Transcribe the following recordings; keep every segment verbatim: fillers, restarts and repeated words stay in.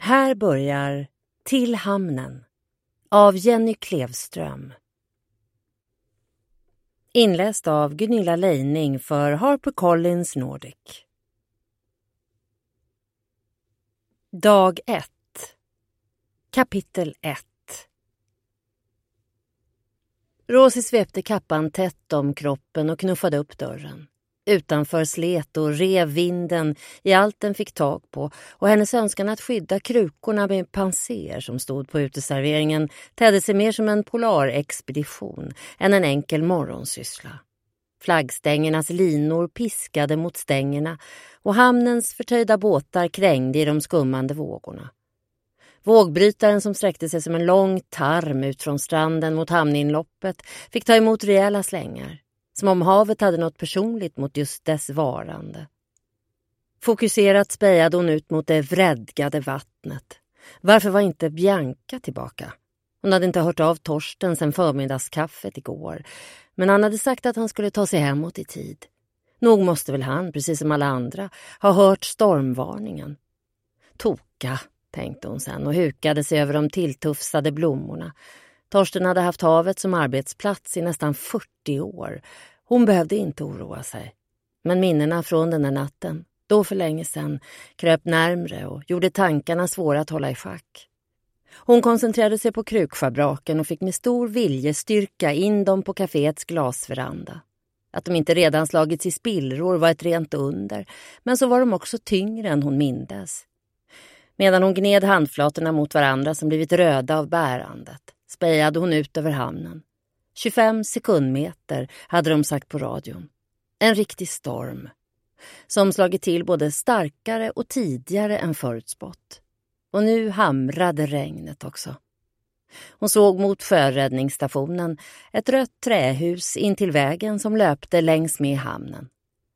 Här börjar Till hamnen av Jenny Klevström. Inläst av Gunilla Leining för HarperCollins Nordic. Dag ett. Kapitel ett. Rosie svepte kappan tätt om kroppen och knuffade upp dörren. Utanför slet och rev vinden i allt den fick tag på, och hennes önskan att skydda krukorna med panser som stod på uteserveringen tädde sig mer som en polarexpedition än en enkel morgonsyssla. Flaggstängernas linor piskade mot stängerna och hamnens förtöjda båtar krängde i de skummande vågorna. Vågbrytaren som sträckte sig som en lång tarm ut från stranden mot hamninloppet fick ta emot rejäla slängar. Som om havet hade något personligt mot just dess varande. Fokuserat spejade hon ut mot det vredgade vattnet. Varför var inte Bianca tillbaka? Hon hade inte hört av Torsten sedan förmiddagskaffet igår. Men han hade sagt att han skulle ta sig hemåt i tid. Nog måste väl han, precis som alla andra, ha hört stormvarningen. Toka, tänkte hon sen och hukade sig över de tilltufsade blommorna. Torsten hade haft havet som arbetsplats i nästan fyrtio år. Hon behövde inte oroa sig. Men minnena från den här natten, då för länge sedan, kröp närmre och gjorde tankarna svåra att hålla i schack. Hon koncentrerade sig på krukschabraken och fick med stor viljestyrka in dem på kaféets glasveranda. Att de inte redan slagits i spillror var ett rent under, men så var de också tyngre än hon mindes. Medan hon gned handflatorna mot varandra som blivit röda av bärandet, spejade hon ut över hamnen. tjugofem sekundmeter hade de sagt på radion. En riktig storm. Som slagit till både starkare och tidigare än förutspått. Och nu hamrade regnet också. Hon såg mot sjöräddningsstationen ett rött trähus in till vägen som löpte längs med hamnen.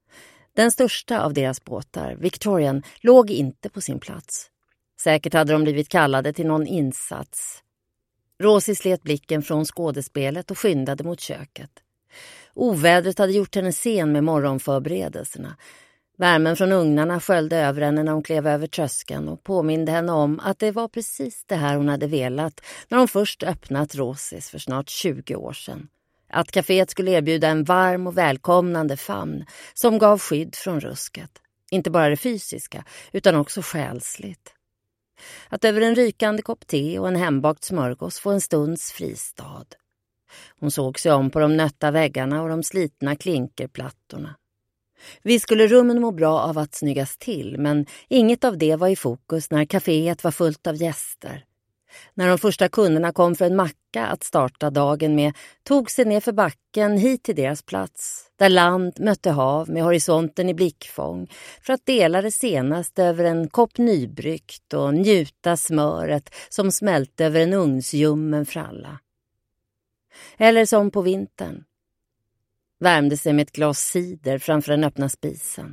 Den största av deras båtar, Victorian, låg inte på sin plats. Säkert hade de blivit kallade till någon insats. Rosie slet blicken från skådespelet och skyndade mot köket. Ovädret hade gjort henne sen med morgonförberedelserna. Värmen från ugnarna sköljde över henne när hon klev över tröskeln och påminde henne om att det var precis det här hon hade velat när hon först öppnat Rosies för snart tjugo år sedan. Att kaféet skulle erbjuda en varm och välkomnande famn som gav skydd från rusket. Inte bara det fysiska utan också själsligt. Att över en rykande kopp te och en hembakt smörgås få en stunds fristad. Hon såg sig om på de nötta väggarna och de slitna klinkerplattorna. Vi skulle rummen må bra av att snyggas till, men inget av det var i fokus när kaféet var fullt av gäster. När de första kunderna kom för en macka att starta dagen med tog sig ner för backen hit till deras plats, där land mötte hav med horisonten i blickfång, för att dela det senaste över en kopp nybryggt och njuta smöret som smälte över en ugnsljummen fralla. Eller som på vintern. Värmde sig med ett glas cider framför den öppna spisen.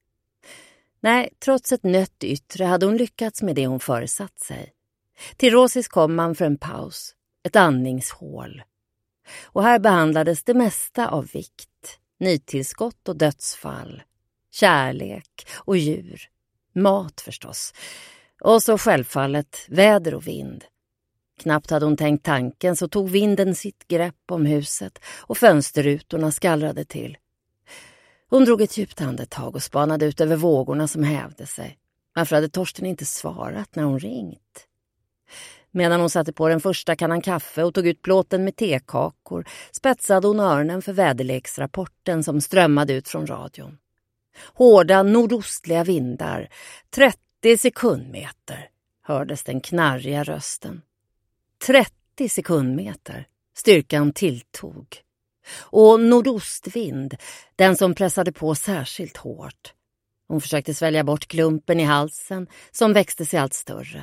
Nej, trots ett nött yttre hade hon lyckats med det hon föresatt sig. Till Rosies kom man för en paus, ett andningshål. Och här behandlades det mesta av vikt, nytillskott och dödsfall, kärlek och djur, mat förstås. Och så självfallet väder och vind. Knappt hade hon tänkt tanken så tog vinden sitt grepp om huset och fönsterrutorna skallrade till. Hon drog ett djupt andetag och spanade ut över vågorna som hävde sig. Varför hade Torsten inte svarat när hon ringt? Medan hon satte på den första kannan kaffe och tog ut plåten med tekakor spetsade hon öronen för väderleksrapporten som strömmade ut från radion. Hårda nordostliga vindar, trettio sekundmeter, hördes den knarriga rösten. trettio sekundmeter, styrkan tilltog. Och nordostvind, den som pressade på särskilt hårt. Hon försökte svälja bort klumpen i halsen som växte sig allt större.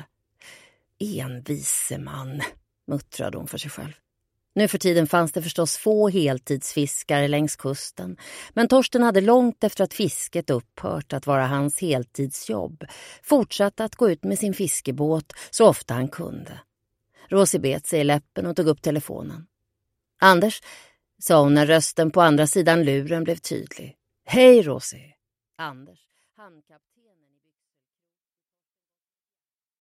Envise man, muttrade hon för sig själv. Nu för tiden fanns det förstås få heltidsfiskare längs kusten, men Torsten hade långt efter att fisket upphört att vara hans heltidsjobb fortsatt att gå ut med sin fiskebåt så ofta han kunde. Rosie bet sig i läppen och tog upp telefonen. Anders, sa hon när rösten på andra sidan luren blev tydlig. Hej Rosie. Anders, handkapten.